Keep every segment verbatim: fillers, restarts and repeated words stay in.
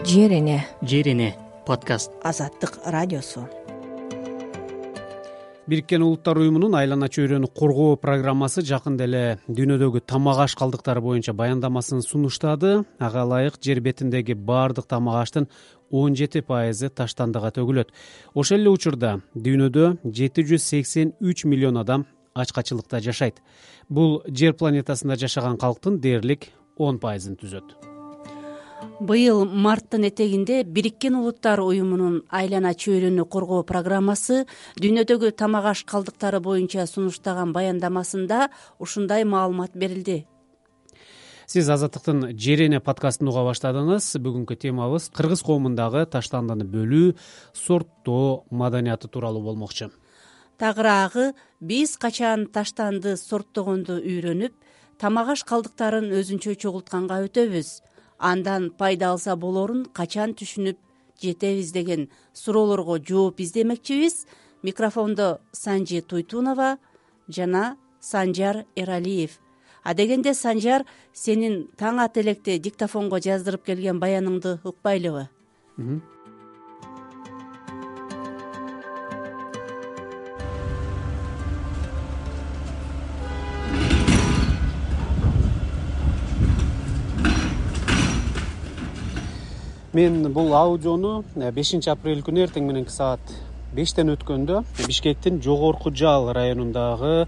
Жерине. Жерине подкаст. Азаттык радиосу. Бириккен Улуттар уюмунун айлана чөйрөнү коргоо программасы жакында эле дүйнөдөгү тамак аш калдыктары боюнча баяндамасын сунуштады. Ага ылайык жер бетиндеги баардык тамак аштын он жети пайызы таштандыга төгүлөт. Ошол эле учурда дүйнөдө жети жүз сексен үч миллион адам ачкачылыкта жашайт. Бул жер планетасында жашаган калктын дээрлик он пайызын түзөт. Быйыл марттын этегинде Бириккен Улуттар уюмунун айлана чөйрөнү коргоо программасы дүйнөдөгү тамак аш калдыктары боюнча сунуштаган баяндамасында ушундай маалымат берилди. Сиз Азаттыктын Жерине подкастын уга баштадыңыз. Бүгүнкү темабыз кыргыз коомундагы таштандыны бөлүү, сорттоо маданияты тууралуу болмокчу. Тагыраагы биз качан таштанды сорттогонду үйрөнүп, тамак аш калдыктарын өзүнчө чогултканга өтөбүз. Андан пайда алса болорун качан түшүнүп жетебиз деген суроолорго жооп издемекчибиз. Микрофондо Санжи Туйтунова жана Санжар Эралиев. Адегенде Санжар, сенин таң ата электе диктофонго жаздырып келген баяныңды укпайлыбы? Мен бул аудиону бешинчи апрель күнү эртең мененки саат бештен өткөндө Бишкектин Жогорку Жал районундагы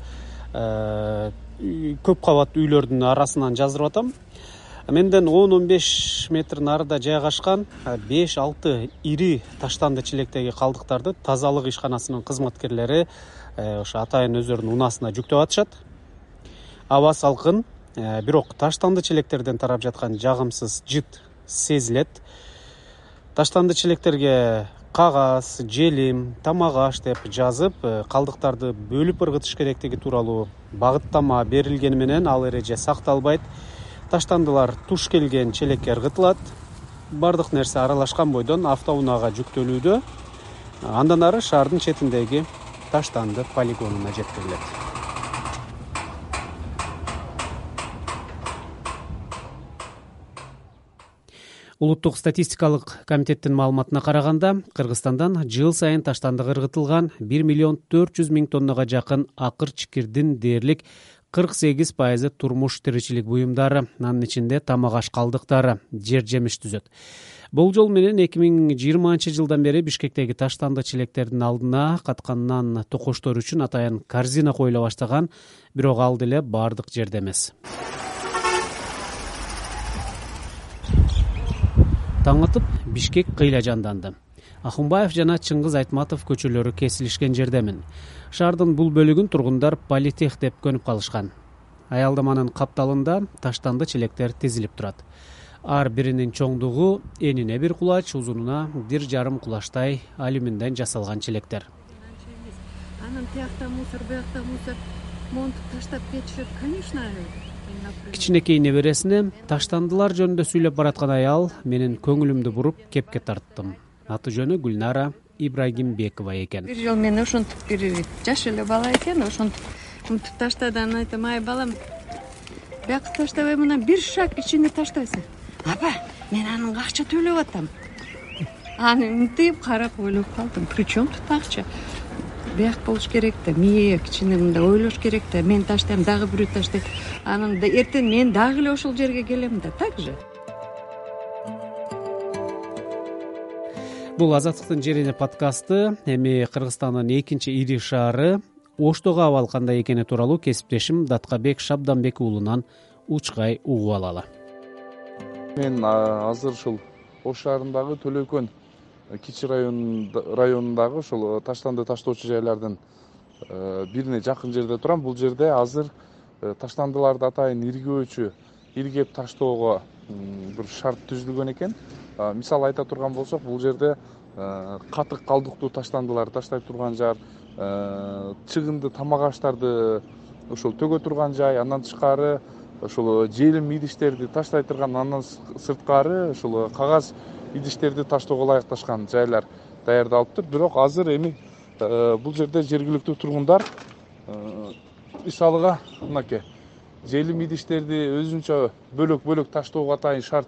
көп кабаттуу үйлөрдүн арасынан жаздырып атам. Менден он он беш метр нарыда жайгашкан беш алты ири таштанды челектеги калдыктарды тазалык ишканасынын кызматкерлери ошо атайын өздөрүнүн унаасына жүктөп атышат. Аба салкын, бирок таштанды челектерден тарап жаткан жагымсыз жыт сезилет. Таштанды челектерге кагаз, желим, тамак аш деп жазып, калдыктарды бөлүп ыргытыш керектиги тууралуу багыттама берилгени менен ал эреже сакталбайт. Таштандылар туш келген челекке ыргытылат. Бардык нерсе аралашкан бойдон автоунаага жүктөлүүдө. Андан ары шаардын четиндеги таштанды полигонуна жеткирилет. Улуттук статистикалык комитеттин маалыматына караганда, Кыргызстандан жыл сайын таштандык ыргытылган бир миллион төрт жүз миң тоннага жакын акыр чикирдин дээрлик кырк сегиз пайызы турмуш тиричилик буюмдары, анын ичинде тамак аш калдыктары, жер жемиш түзөт. Болжол менен эки миң жыйырманчы жылдан бери Бишкектеги таштанды челектердин алдына каткандан токоштор үчүн атайын корзина коюла баштаган, бирок ал деле бардык жерде эмес. Таң атып, Бишкек кыйла жанданды. Ахунбаев жана Чыңгыз Айтматов көчөлөрү кесилишкен жердемин. Шаардын бул бөлүгүн тургундар политех деп көнүп калышкан. Аялдаманын капталында таштанды челектер тизилип турат. Ар биринин чоңдугу энине бир кулач, узунуна бир жарым кулачтай алюминден жасалган челектер. Анан тиякта мусор, буякта мусор, монтуп таштап кетишет, конечно. Кичинекей небересине таштандылар жөнүндө сүйлөп бараткан аял менин көңүлүмдү буруп кепке тарттым. Аты жөнү Гүлнара Ибрагимбекова экен. Бир жол мен ошентип бир жаш эле бала экен, ошентип мынтип таштады. Анан айтам: "Ай балам, бияка таштабай мына бир шаг ичине таштайсың." "Апа, мен анын акча төлөп атам." Аны мынтип карап ойлоп калдым. Причем тут акча? Бияк болуш керек да, мээ кичине мындай ойлош керек да. Мен таштайм, дагы бирөө таштайт. Анан да эртең мен дагы эле ошол жерге келем да, так же. Бул Азаттыктын Жерине подкасты. Эми Кыргызстандын экинчи ири шаары Оштогу абал кандай экени тууралуу кесиптешим Даткабек Шабданбек уулунан учкай угуп алалы. Мен азыр ушул Ош шаарындагы Төлөкөн Кичи районундагы ушул таштанды таштоочу жайлардын бирине жакын жерде турам. Бул жерде азыр таштандыларды атайын иргөөчү, иргеп таштоого бир шарт түзүлгөн экен. Мисалы айта турган болсок, бул жерде катык калдыктуу таштандыларды таштай турган жер, чыгынды тамак аштарды ошол төгө турган жай, андан тышкары ошол желим идиштерди таштай турган, андан сырткары ошол кагаз идиштерди таштоого ылайыкташкан жайлар даярдалыптыр. Бирок азыр эми бул жерде жергиликтүү тургундар мисалыга мынакей желим идиштерди өзүнчө бөлөк бөлөк таштоого атайын шарт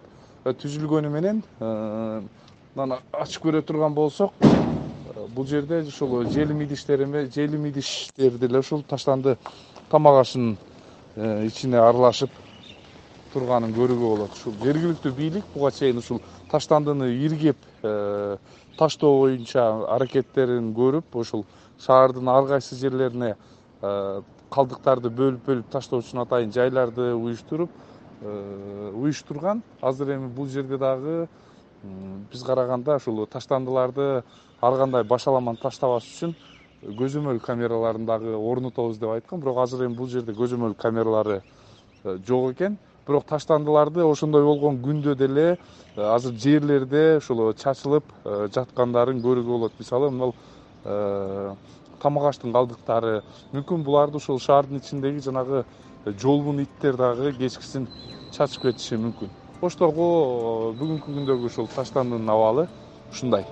түзүлгөнү менен мына ачып көрө турган болсок, бул жерде ушул желим идиштериме желим идиштер деле ушул таштанды тамак ашынын ичине аралашып турганын көрүүгө болот. Ушул жергиликтүү бийлик буга чейин ушул таштандыны иргеп таштоо боюнча аракеттерин көрүп, ушул шаардын ар кайсы жерлерине калдыктарды бөлүп-бөлүп таштоо үчүн атайын жайларды уюштуруп уюштурган. Азыр эми бул жерде дагы биз караганда ушул таштандыларды ар кандай башаламан таштабаш үчүн көзөмөл камераларын дагы орнотобуз деп айткан. Бирок азыр эми бул жерде көзөмөл камералары жок экен. Бирок таштандыларды ошондой болгон күндө деле азыр жерлерде ушул чачылып жаткандарын көрүүгө болот. Мисалы, мына тамак аштын калдыктары, мүмкүн буларды ушул шаардын ичиндеги жанагы жолбун иттер дагы кечкисин чачып кетиши мүмкүн. Оштогу бүгүнкү күндөгү ушул таштандынын абалы ушундай.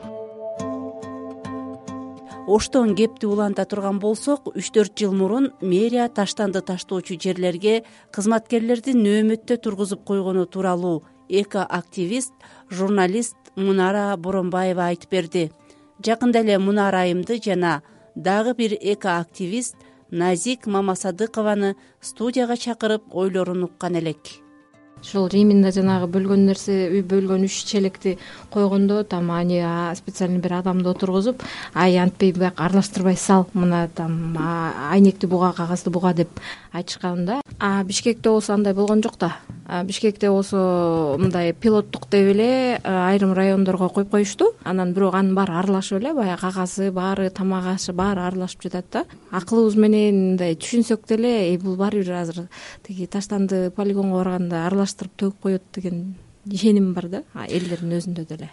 Оштон кепти уланта турган болсок, үч төрт жыл мурун мэрия таштанды таштоочу жерлерге кызматкерлерди нөөмөттө тургузуп койгону тууралуу эко-активист, журналист Мунара Боронбаева айтып берди. Жакында эле Мунара айымды жана дагы бир эко-активист Назик Мамасадыкованы студияга чакырып ойлорун уккан элек. Ушул именно жанагы бөлгөн нерсе, үй бөлгөн үч челекти койгондо там ани специальный бир адамды отургузуп, ай антпей бияк аралаштырбай сал, мына там айнекти буга, кагазды буга деп айтышканда, а Бишкекте болсо андай болгон жок да. Бишкекте болсо мындай пилоттук деп эле айрым райондорго коюп коюшту. Анан бирок анын баары аралашып эле, баягы кагазы баары, тамак ашы баары аралашып жатат да. Акылыбыз менен мындай түшүнсөк деле, бул баары бир азыр тиги таштанды полигонго барганда аралаштырып төгүп коет деген ишеним бар да, элдердин өзүндө деле.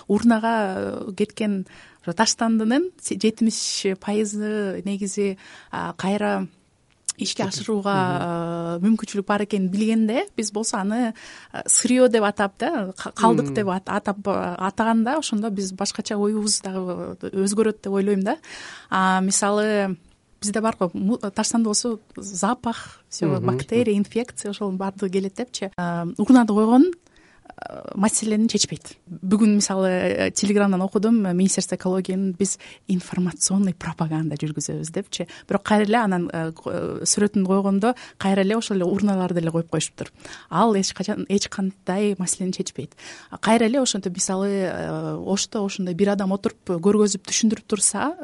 Урнага кеткен таштандынын жетимиш пайызы негизи кайра ишке ашырууга мүмкүнчүлүк бар экенин билгенде, биз болсо аны сырье деп атап да, калдык деп атап атаганда, ошондо биз башкача оюбуз дагы өзгөрөт деп ойлойм да. Мисалы, бизде бар го таштанды болсо запах, все бактерия, инфекция ошол баардыгы келет депчи. Урнады койгон маселени чечпейт. Бүгүн мисалы телеграмдан окудум, Министерство экологиянын биз информационный пропаганда жүргүзөбүз депчи. Бирок кайра эле анан сүрөтүн койгондо кайра эле ошол эле урналарды эле коюп коюшуптур. Ал эч качан эч кандай маселени чечпейт. Кайра эле ошентип мисалы Ошто ошондой бир адам отуруп көргөзүп түшүндүрүп турса,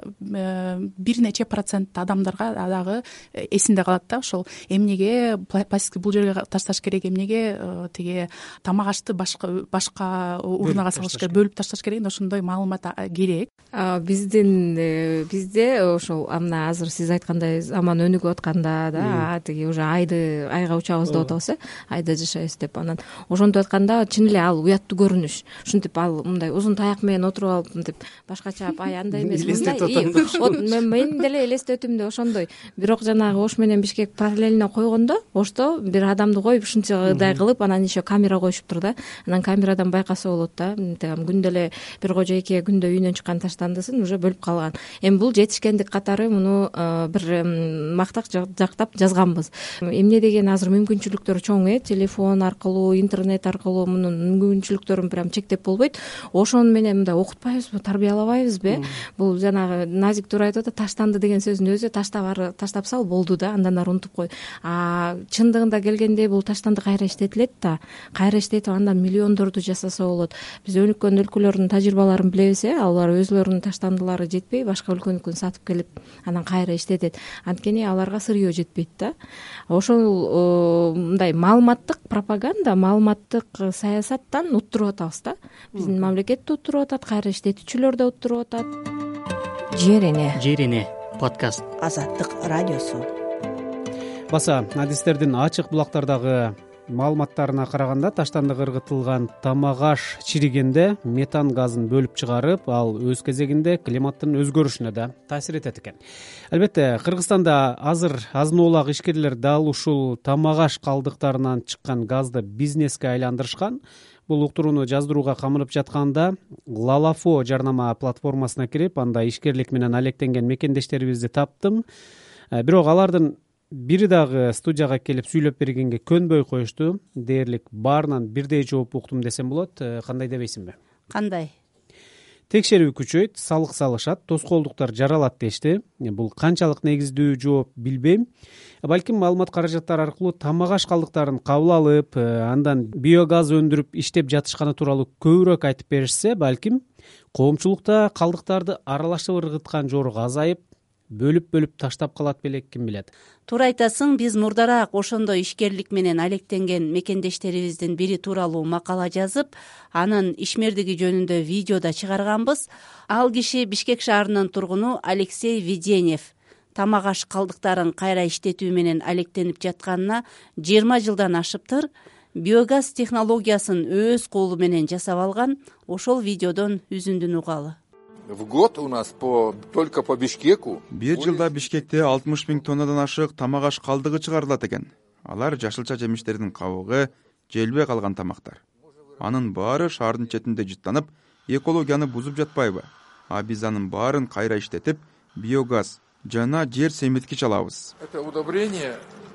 бир нече процент адамдарга дагы эсинде калат да, ошол эмнеге пластикти бул жерге ташташ керек, эмнеге тиги тамак ашты башка башка урнага салыш керек, бөлүп ташташ керек, ошондой маалымат керек. Биздин бизде ошол мына азыр сиз айткандай заман өнүгүп атканда да, тиги уже айды айга учабыз деп атабыз, э, айда жашайбыз деп. Анан ошентип атканда чын эле ал уяттуу көрүнүш. Ушинтип ал мындай узун таяк менен отуруп алып мынтип башкача ай андай эмес, мындай мен деле элестетимде ошондой. Бирок жанагы Ош менен Бишкек параллельно койгондо, Ошто бир адамды коюп ушунчадай кылып, анан еще камера коюшуптур да. Анан камерадан байкаса болот да. Күндө эле бир кожойке күндө үйүнөн чыккан таштандысын уже бөлүп калган. Эми бул жетишкендик катары муну бир мактак жактап жазганбыз. Эмне деген азыр мүмкүнчүлүктөр чоң, э, телефон аркылуу, интернет аркылуу мунун мүмкүнчүлүктөрүн прям чектеп болбойт. Ошону менен мындай окутпайбызбы, тарбиялабайбызбы? Бул жанагы Назик туура айтып атат, таштанды деген сөздүн өзү таштап таштап сал болду да, андан ары унутуп кой. А чындыгында келгенде бул таштанды кайра иштетилет да. Кайра иштетип андан миллиондорду жасаса болот. Биз өнүккөн өлкөлөрдүн тажрыйбаларын билебиз, э, алар өзлөрүнүн таштандылары жетпей, башка өлкөнүкүн сатып келип, анан кайра иштетет. Анткени аларга сырье жетпейт да. Ошол мындай маалыматтык пропаганда, маалыматтык саясаттан уттуруп атабыз да. Биздин мамлекет да уттуруп атат, кайра иштетүүчүлөр да уттуруп атат. Жер эне. Жер эне подкаст. Азаттык радиосу. Баса, адистердин ачык булактардагы маалыматтарына караганда, таштандыга ыргытылган тамак аш чиригенде метан газын бөлүп чыгарып, ал өз кезегинде климаттын өзгөрүшүнө да таасир этет экен. Албетте, Кыргызстанда азыр азын-оолак ишкерлер дал ушул тамак аш калдыктарынан чыккан газды бизнеске айландырышкан. Бул уктурууну жаздырууга камынып жатканда Лалафо жарнама платформасына кирип, анда ишкерлик менен алектенген мекендештерибизди таптым. Бирок алардын бири дагы студияга келип сүйлөп бергенге көнбөй коюшту. Дээрлик баарынан бирдей жооп уктум десем болот. Кандай дебейсиңби? Кандай? Текшерүү күчөйт, салык салышат, тоскоолдуктар жаралат дешти. Бул канчалык негиздүү жооп билбейм. Балким маалымат каражаттары аркылуу тамак аш калдыктарын кабыл алып, андан биогаз өндүрүп иштеп жатышканы тууралуу көбүрөөк айтып беришсе, балким коомчулукта калдыктарды аралашып ыргыткан жорук азайып, бөлүп-бөлүп таштап калат белек, ким билет. Туура айтасың, биз мурдараак ошондой ишкерлик менен алектенген мекендештерибиздин бири тууралуу макала жазып, анын ишмердиги жөнүндө видео да чыгарганбыз. Ал киши Бишкек шаарынын тургуну Алексей Веденев. Тамак аш калдыктарын кайра иштетүү менен алектенип жатканына жыйырма жылдан ашыптыр. Биогаз технологиясын өз колу менен жасап алган. Ошол видеодон үзүндүн угалы. В год у нас по только по Бишкеку бир жылда Бишкекте алтымыш миң тоннадан ашык тамак аш калдыгы чыгарылат экен. Алар жашылча жемиштердин кабыгы, желбей калган тамактар. Анын баары шаардын четинде жыттанып, экологияны бузуп жатпайбы? А биз анын баарын кайра иштетип, биогаз жана жер семирткич алабыз. Это удобрение.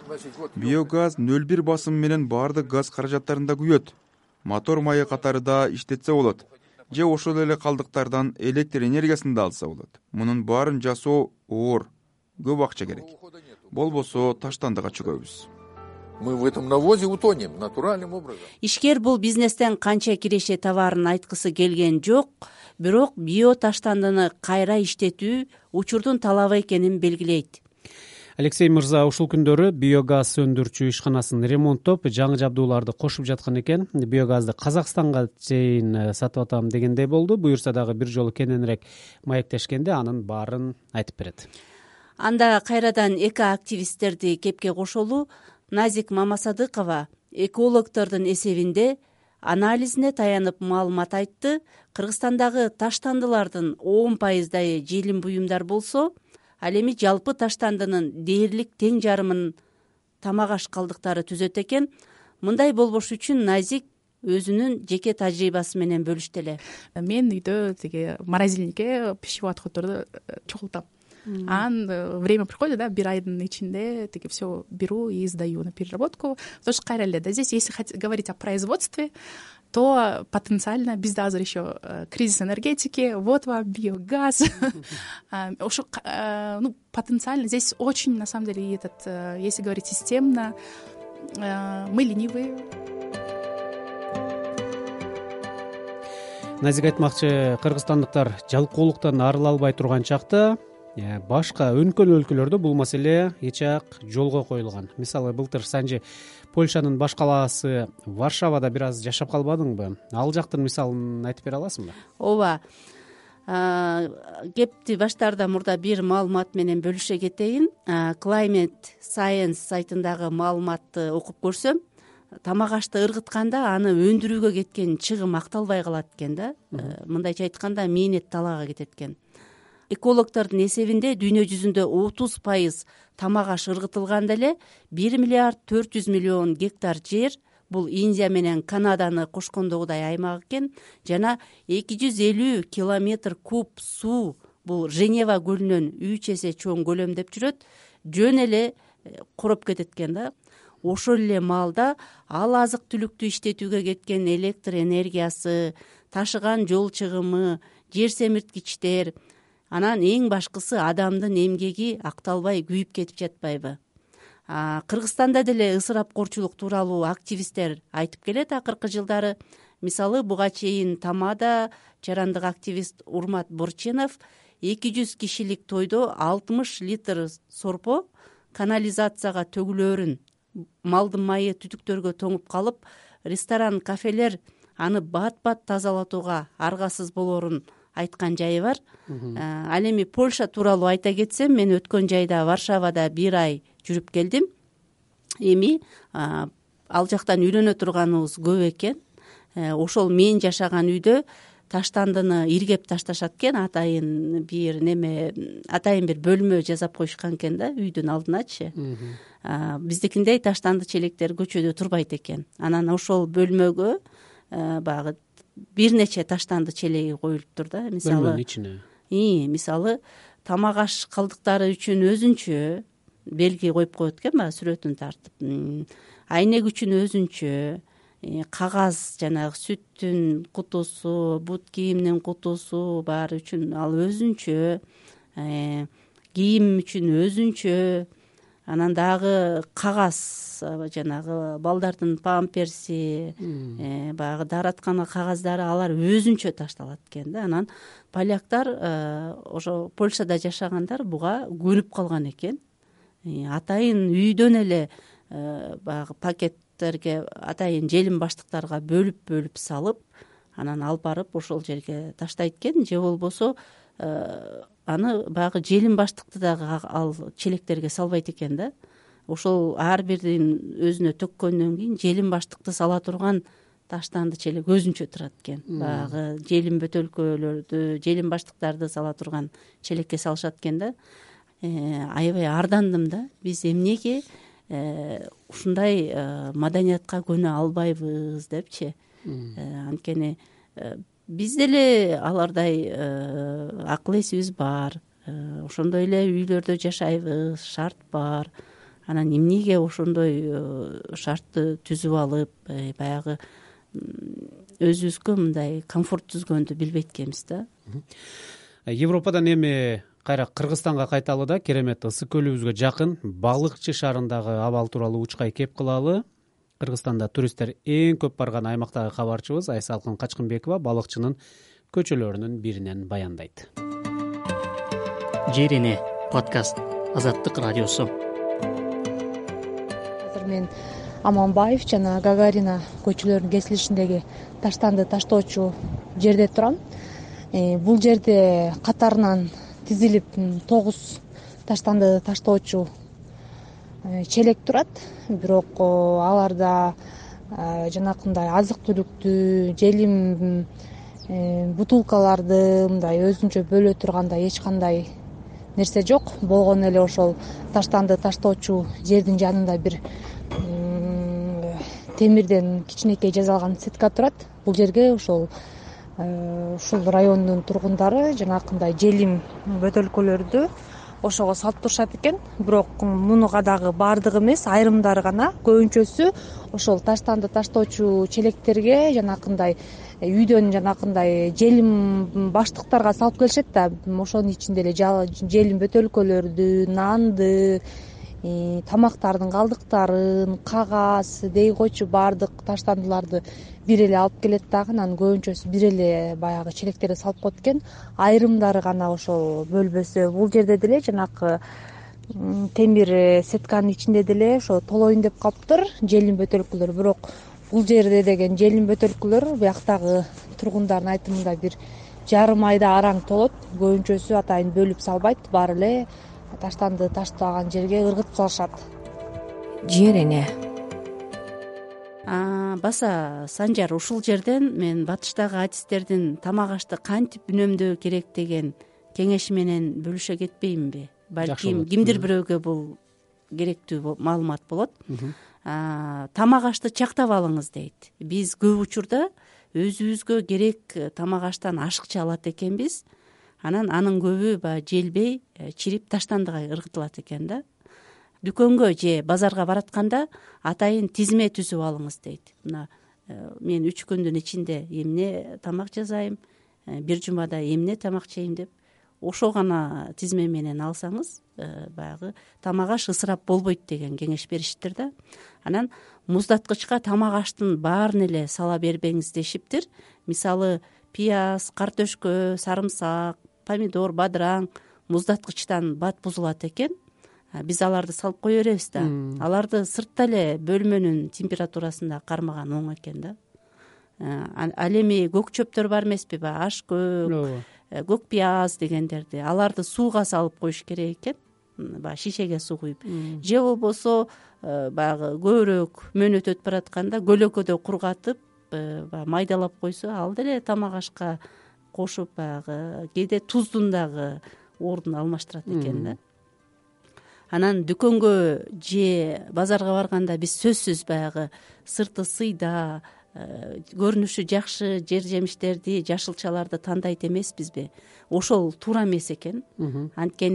Биогаз нөл бир басым менен баардык газ каражаттарында күйөт. Мотор майы катары да иштетсе болот. Же ошол эле калдыктардан электр энергиясын да алса болот. Мунун баарын жасоо оор, көп акча керек. Болбосо таштандыга чөгөбүз. Мы в этом навозе утонем натуральным образом. Ишкер бул бизнестен канча киреше товарын айткысы келген жок, бирок био таштандыны кайра иштетүү учурдун талабы экенин белгилейт. Алексей мырза ушул күндөрү биогаз өндүрчү ишканасын ремонттоп, жаңы жабдууларды кошуп жаткан экен. Биогазды Казакстанга чейин сатып атам дегендей болду. Буюрса дагы бир жолу кененирээк маектешкенде анын баарын айтып берет. Анда кайрадан эко-активисттерди кепке кошолу Назик Мамасадыкова экологдордун эсебинде анализине таянып маалымат айтты. Кыргызстандагы таштандылардын он пайыздай желим буюмдар болсо, ал эми жалпы таштандынын дээрлик тең жарымын тамак аш калдыктары түзөт экен. Мындай болбош үчүн Назик өзүнүн жеке тажрыйбасы менен бөлүштү эле. Мен үйдө тиги морозильникке пищевой отходдорду чогултам. Анан время приходит, да, бир айдын ичинде тиги все беру и сдаю на переработку. Тоже кайра эле да, здесь если говорить о производстве, то потенциально бизде азыр еще кризис энергетики, вот вам биогаз. Ну, потенциально здесь очень, на самом деле, этот, если говорить системно, мы ленивые. Назик айтмакчы, кыргызстандыктар жалкоолуктан арыла албай турган чакта башка өнкөн өлкөлөрдө бул маселе эч ак жолго коюлган. Мисалы, былтыр Санжи Польшанын баш калаасы Варшавада бир аз жашап калбадыңбы? Ал жактын мисалын айтып бере аласыңбы? Ооба. Кепти баштарда мурда бир маалымат менен бөлүшө кетейин. Climate Science сайтындагы маалыматты окуп көрсөм, тамак ашты ыргытканда аны өндүрүүгө кеткен чыгым акталбай калат экен да. Мындайча айтканда мээнет талаага кетет экен. Экологдордун эсебинде дүйнө жүзүндө отуз пайыз тамак аш ыргытылганда эле бир миллиард төрт жүз миллион гектар жер, бул Индия менен Канаданы кошкондогудай аймак экен, жана эки жүз элүү километр куб суу, бул Женева көлүнөн үч эсе чоң көлөм деп жүрөт, жөн эле куруп кетет экен да. Ошол эле маалда ал азык түлүктү иштетүүгө кеткен электр энергиясы, ташыган жол чыгымы, жер семирткичтер, анан эң башкысы адамдын эмгеги акталбай күйүп кетип жатпайбы? Кыргызстанда деле ысырапкорчулук тууралуу активисттер айтып келет акыркы жылдары. Мисалы, буга чейин Тамада жарандык активист Урмат Борченов эки жүз кишилик тойдо алтымыш литр сорпо канализацияга төгүлөрүн, малдын майы түтүктөргө тоңуп калып, ресторан, кафелер аны бат-бат тазалатууга аргасыз болорун айткан жайы бар. Ал эми Польша тууралуу айта кетсем, мен өткөн жайда Варшавада бир ай жүрүп келдим. Эми ал жактан үйрөнө турганыбыз көп экен. Ошол мен жашаган үйдө таштандыны иргеп ташташат экен, атайын бир неме, атайын бир бөлмө жасап коюшкан экен да үйдүн алдыначы. Биздикиндей таштанды челектер көчөдө турбайт экен. Анан ошол бөлмөгө баягы бир нече таштанды челеги коюлуптур да. Мисалы, бөлмөнүн ичине. И, мисалы, тамак аш калдыктары үчүн өзүнчө, белги коюп коет экен, баягы сүрөтүн тартып. Айнек үчүн өзүнчө, кагаз жанагы сүттүн кутусу, бут кийимдин кутусу баары үчүн ал өзүнчө, кийим үчүн өзүнчө, анан дагы кагаз жанагы балдардын памперси, баягы даараткана кагаздары алар өзүнчө ташталат экен да. Анан поляктар ошо Польшада жашагандар буга көнүп калган экен. Атайын үйдөн эле баягы пакеттерге атайын желим баштыктарга бөлүп бөлүп салып, анан алып барып ошол жерге таштайт экен. Же болбосо аны баягы желим баштыкты дагы ал челектерге салбайт экен да. Ошол ар бирин өзүнө төккөндөн кийин желим баштыкты сала турган таштанды челек өзүнчө турат экен. Баягы желим бөтөлкөлөрдү, желим баштыктарды сала турган челекке салышат экен да. Аябай ардандым да. Биз эмнеге ушундай маданиятка көнө албайбыз депчи. Анткени биз деле алардай акыл эсибиз бар, ошондой эле үйлөрдө жашайбыз, шарт бар. Анан эмнеге ошондой шартты түзүп алып, баягы өзүбүзгө мындай комфорт түзгөндү билбейт экенбиз да. Европадан эми кайра Кыргызстанга кайталы да, керемет ысык көлүбүзгө жакын Балыкчы шаарындагы абал тууралуу учкай кеп кылалы. Кыргызстанда туристтер эң көп барган аймактагы кабарчыбыз Айсалкын Качкынбекова Балыкчынын көчөлөрүнүн биринен баяндайт. Жер эне подкаст, Азаттык радиосу. Азыр мен Аманбаев жана Гагарина көчөлөрүнүн кесилишиндеги таштанды таштоочу жерде турам. Бул жерде катарынан тизилип тогуз таштанды таштоочу челек турат. Бирок аларда жанакындай азык түлүктү, желим бутулкаларды мындай өзүнчө бөлө тургандай эч кандай нерсе жок. Болгону эле ошол таштанды таштоочу жердин жанында бир темирден кичинекей жасалган сетка турат. Бул жерге ошол ушул райондун тургундары жанакындай желим бөтөлкөлөрдү ошого салып турушат экен. Бирок мунуга дагы баардыгы эмес, айрымдары гана, көбүнчөсү ошол таштанды таштоочу челектерге жанакындай үйдөн жанакындай желим баштыктарга салып келишет да. Ошонун ичинде эле желим бөтөлкөлөрдү, нанды, тамактардын калдыктарын, кагаз дей койчу баардык таштандыларды бир эле алып келет дагы. Анан көбүнчөсү бир эле баягы челектерге салып коет экен. Айрымдары гана ошол бөлбөсө. Бул жерде деле жанакы темир сетканын ичинде деле ошо толоюн деп калыптыр желим бөтөлкөлөр. Бирок бул жерде деген желим бөтөлкөлөр бияктагы тургундардын айтымында бир жарым айда араң толот. Көбүнчөсү атайын бөлүп салбайт, баары эле таштанды таштаган жерге ыргытып салышат. Жер эне. Баса Санжар, ушул жерден мен батыштагы адистердин тамак ашты кантип үнөмдөө керек деген кеңеши менен бөлүшө кетпейминби? Балким кимдир бирөөгө бул керектүү маалымат болот. Тамак ашты чактап алыңыз дейт. Биз көп учурда өзүбүзгө керек тамак аштан ашыкча алат экенбиз. Анан анын көбү баягы желбей, чирип таштандыга ыргытылат экен да. Дүкөнгө же базарга баратканда атайын тизме түзүп алыңыз дейт. Мына мен үч күндүн ичинде эмне тамак жасайм, бир жумада эмне тамак жейм деп ошо гана тизме менен алсаңыз, баягы тамак аш ысырап болбойт деген кеңеш бериштир да. Анан муздаткычка тамак аштын баарын эле сала бербеңиз дешиптир. Мисалы, пияз, картөшкө, сарымсак, помидор, бадыраң муздаткычтан бат бузулат экен. Биз аларды салып кое беребиз да. Аларды сыртта эле бөлмөнүн температурасында кармаган оң экен да. Ал эми көк чөптөр бар эмеспи, баягы аш көк, көк пияз дегендерди. Аларды сууга салып коюш керек экен. Баягы шишеге суу куюп. Же болбосо баягы көбүрөөк мөөнөт өтүп баратканда көлөкөдө кургатып, баягы майдалап койсо, ал деле тамак ашка кошуп баягы кээде туздун дагы ордун алмаштырат экен да. Анан дүкөнгө же базарга барганда биз сөзсүз баягы сырты сыйда, көрүнүшү жакшы жер жемиштерди, жашылчаларды тандайт эмеспизби? Ошол туура эмес экен. Анткени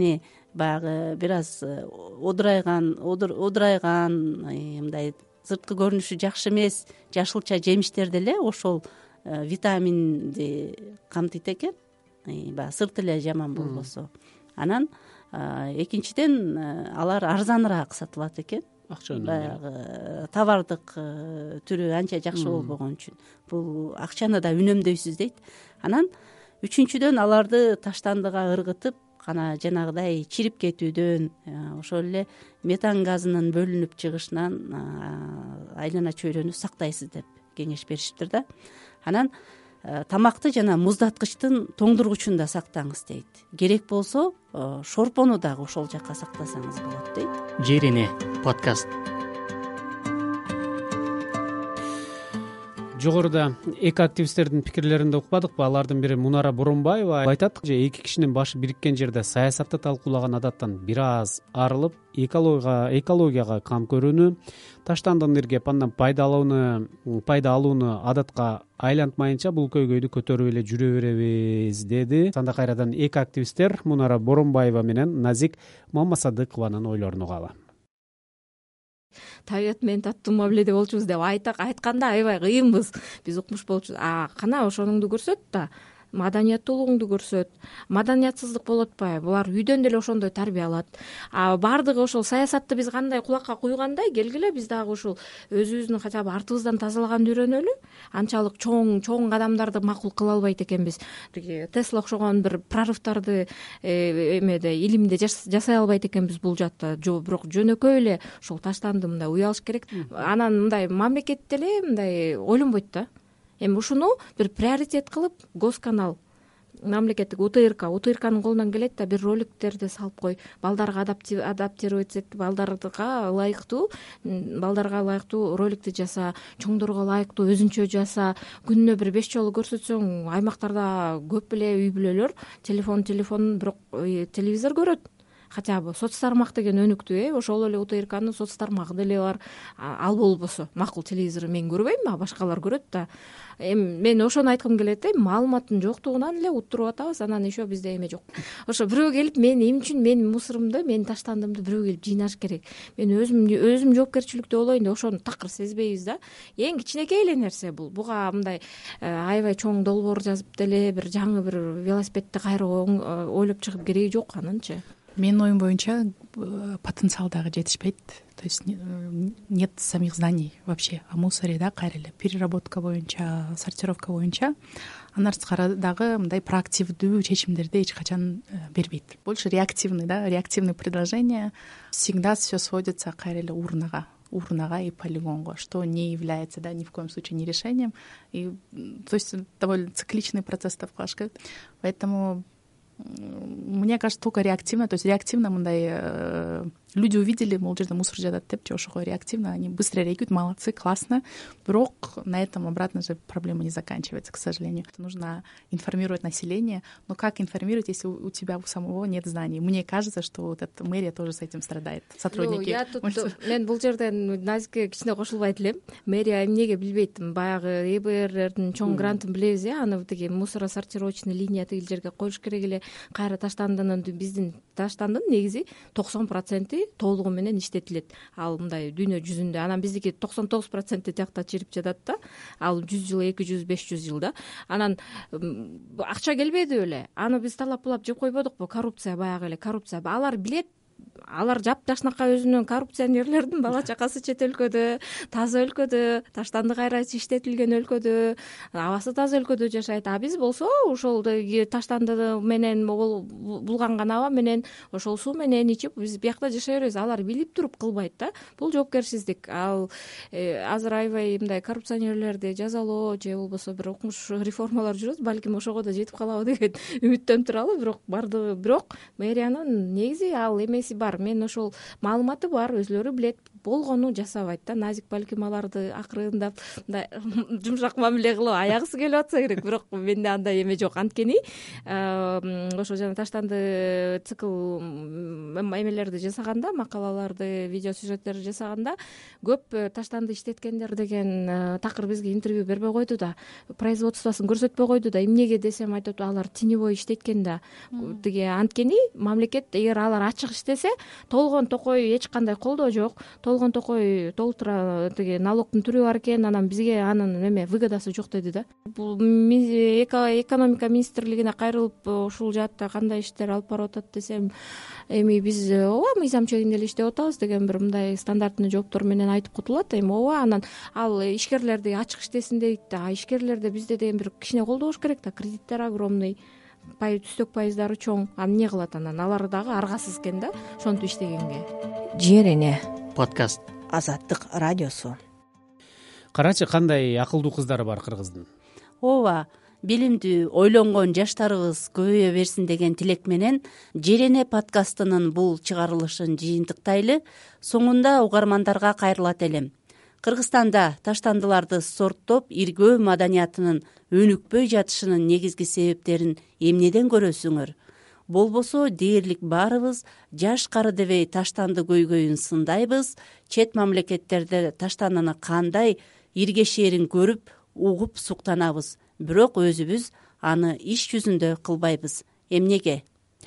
баягы бир аз одурайган одурайган мындай сырткы көрүнүшү жакшы эмес жашылча жемиштер деле ошол витаминди камтыйт экен, баягы сырты эле жаман болбосо. Анан экинчиден алар арзаныраак сатылат экен. Акча үнүм. Баягы товардык түрү анча жакшы болбогон үчүн бул акчаны да үнөмдөйсүз дейт. Анан үчүнчүдөн аларды таштандыга ыргытып кана жанагыдай чирип кетүүдөн, ошол эле метан газынын бөлүнүп чыгышынан айлана чөйрөнү сактайсыз деп кеңеш беришиптир да. Анан тамакты жана муздаткычтын тоңдургучунда сактаңыз дейт. Керек болсо шорпону дагы ошол жакка сактасаңыз болот дейт. Жер эне подкаст. Жогоруда экоактивисттердин пикирлерин укпадыкпы? Алардын бири Мунара Боронбаева айтат, эки кишинин башы бириккен жерде саясатты талкуулаган адаттан бир аз арылып, экологияга экологияга кам көрүүнү, таштандыны иргеп андан пайда алууну пайда алууну адатка айлантмайынча бул көйгөйдү көтөрүп эле жүрө беребиз, деди. Анда кайрадан экоактивисттер Мунара Боронбаева менен Назик Мамасадыкованын ойлорун угалы. Табият менин таттуу мамиледе болчубуз деп айтканда аябай кыйынбыз. Биз укмуш болчубуз. А кана ошоңду көрсөт да, маданияттуулугуңду көрсөт. Маданиятсыздык болуп атпайбы? Булар үйдөн деле ошондой тарбия алат. А бардыгы ошол саясатты биз кандай кулакка куйгандай, келгиле биз дагы ушул өзүбүздүн хотя бы артыбыздан тазалаганды үйрөнөлү. Анчалык чоң чоң кадамдарды макул кыла албайт экенбиз. Тесла окшогон бир прорывдарды эмеде илимде жасай албайт экенбиз бул жакта. Бирок жөнөкөй эле ошол таштанды мындай уялыш керек. Анан мындай мамлекет деле мындай ойлонбойт да. Эми ушуну бир приоритет кылып госканал, мамлекеттик УТРК, УТРКнын колунан келет да, бир роликтерди салып кой, балдарга адаптировать этип, балдарга ылайыктуу, балдарга ылайыктуу роликти жаса, чоңдорго ылайыктуу өзүнчө жаса, күнүнө бир беш жолу көрсөтсөң, аймактарда көп эле үй бүлөлөр телефон телефон бирок телевизор көрөт. Хотя бы соц тармак деген өнүктү, э, ошол эле УТРКнын соц тармагы деле бар. Ал болбосо макул телевизор мен көрбөйм, а башкалар көрөт да. Эми мен ошону айткым келет, э, маалыматтын жоктугунан эле уттуруп атабыз, анан еще бизде эме жок. Ошо бирөө келип мен эмне үчүн менин мусорумду, менин таштандымды бирөө келип жыйнаш керек. Мен өзүм өзүм жоопкерчиликтүү болоюн деп ошону такыр сезбейбиз да. Эң кичинекей эле нерсе бул. Буга мындай аябай чоң долбоор жазып деле бир жаңы бир велосипедти кайра ойлоп чыгып кереги жок анынчы. Менин оюм боюнча потенциал дагы жетишпейт. То есть нет самих знаний вообще о мусоре, да, кайра эле переработка боюнча, сортировка боюнча. Андан сырткары дагы мындай проактивдүү чечимдерди эч качан бербейт. Больше реактивный, да, реактивные предложения. Всегда все сводится кайра эле урнага. урнага и полигонго, что не является, да, ни в коем случае не решением. И, то есть довольно цикличный процесс тавкалыш керек. Поэтому мне кажется, только реактивно, то есть реактивно мындай люди увидели, могул жерде мусор жатат депчи, ошого реактивно они быстро реагируют, молодцы, классно. Бирок на этом обратно же проблема не заканчивается, к сожалению. Нужно информировать население. Но как информировать, если у тебя у самого нет знаний? Мне кажется, что вот эта мэрия тоже с этим страдает. Сотрудники. Я тут мен бул жерде Назикке кичине кошулбайт элем. Мэрия эмнеге билбейт? Баягы Э Б Р'дин чоң грантын билебиз, э, аны тиги мусоросортировочный линия тигил жерге коюш керек эле. Кайра таштандынын биздин таштандын негизи токсон проценти толугу менен иштетилет. Ал мындай дүйнө жүзүндө, анан биздики токсон тогуз проценти тиякта чирип жатат да. Ал жүз жыл, эки жүз, беш жүз жыл да. Анан акча келбеди беле. Аны биз талап булап жеп койбодукпу? Коррупция баягы эле коррупция. Алар билет. Алар жапташнакка өзүнүн коррупционерлердин бала чакасы чет өлкөдө, таза өлкөдө, таштанды кайра иштетилген өлкөдө, абасы таза өлкөдө жашайт. А биз болсо ошол таштанды менен булганган аба менен ошол суу менен ичип биз биякта жашай беребиз. Алар билип туруп кылбайт да. Бул жоопкерсиздик. Ал азыр аябай мындай коррупционерлерди жазалоо же болбосо бир укмуш реформалар жүрөт, балким ошого да жетип калабы деген үмүттөнүп туралы. Бирок бардыгы бирок мэриянын негизи ал эмеси бар. Мен ошол маалыматы бар, өзүлөрү билет. болгону жасабайт да, назик балким аларды акырындап мындай жумшак мамиле кылып аягысы келип атса керек, бирок менде андай эме жок. Анткени ошо жана таштанды цикл эмелерди жасаганда, макалаларды, видео сюжеттерди жасаганда көп таштанды иштеткендер деген такыр бизге интервью бербей койду да, производствосун көрсөтпөй койду да. Эмнеге десем айтып алар теневой иштеткен да. Тиги анткени мамлекет эгер алар ачык иштесе, толгон токой эч кандай колдоо жок, толгон токой толтура тиги налогдун түрү бар экен, анан бизге анын эме выгодасы жок деди да. Бул экономика министрлигине кайрылып ушул жаатта кандай иштер алып барып атат десем, эми биз ооба мыйзам чегинде эле иштеп атабыз деген бир мындай стандартный жооптор менен айтып кутулат. Эми ооба анан ал ишкерлерди ачык иштесин дейт да, ишкерлерди бизде деген бир кичине колдош керек да, кредиттер огромный, түстөк пайыздары чоң. А эмне кылат анан? Алар дагы аргасыз экен да ошентип иштегенге. Жер эне подкаст, Азаттык радиосу. Карачы, кандай акылдуу кыздары бар Кыргыздын. Ооба, билимдүү, ойлонгон жаштарыбыз көбөйө берсин деген тилек менен Жер эне подкастынын бул чыгарылышын жыйынтыктайлы. Соңунда угармандарга кайрылат элем. Кыргызстанда таштандыларды сорттоп иргөө маданиятынын өнүкпөй жатышынын негизги себептерин эмнеден көрөсүңөр? Болбосо дээрлик баарыбыз жаш кары дебей таштанды көйгөйүн сындайбыз, чет мамлекеттерде таштандыны кандай иргешээрин көрүп, угуп суктанабыз, бирок өзүбүз аны иш жүзүндө кылбайбыз. Эмнеге?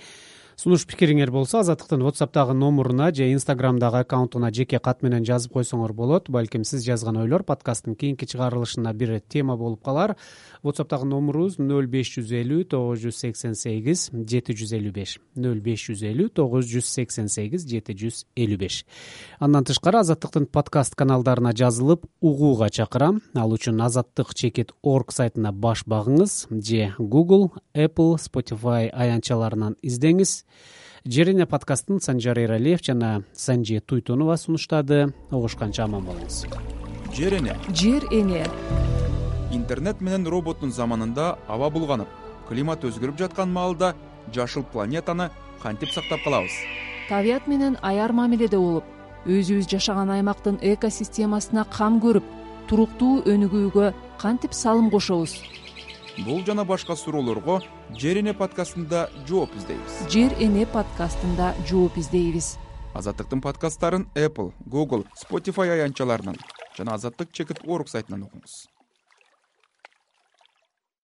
Сунуш пикириңер болсо Азаттыктын WhatsApp'тагы номуруна же Instagram'дагы аккаунтуна жеке кат менен жазып койсоңор болот. Балким сиз жазган ойлор подкасттын кийинки чыгарылышына бир тема болуп калар. WhatsApp'тагы номурубуз нөл беш жүз элүү тогуз жүз сексен сегиз жети жүз элүү беш нөл беш жүз элүү тогуз жүз сексен сегиз жети жүз элүү беш. Андан тышкары Азаттыктын подкаст каналдарына жазылып угууга чакырам. Ал үчүн азаттык чекит орг сайтына баш багыңыз же Google, Apple, Spotify аянтчаларынан издеңиз. Жер эне подкастын Санжар Эралиев жана Санжи Туйтунова сунуштады. Угушканча аман болуңуз. Жер эне. Жер эне. Интернет менен роботтун заманында аба булганып, климат өзгөрүп жаткан маалда жашыл планетаны кантип сактап калабыз? Табият менен аяр мамиледе болуп, өзүбүз жашаган аймактын экосистемасына кам көрүп, туруктуу өнүгүүгө кантип салым кошобуз? Бул жана башка суроолорго Жер эне подкастында жооп издейбиз. Жер эне подкастында жооп издейбиз. Азаттыктын подкасттарын Apple, Google, Spotify аянтчаларынан жана азаттык чекит орг сайтынан окуңуз.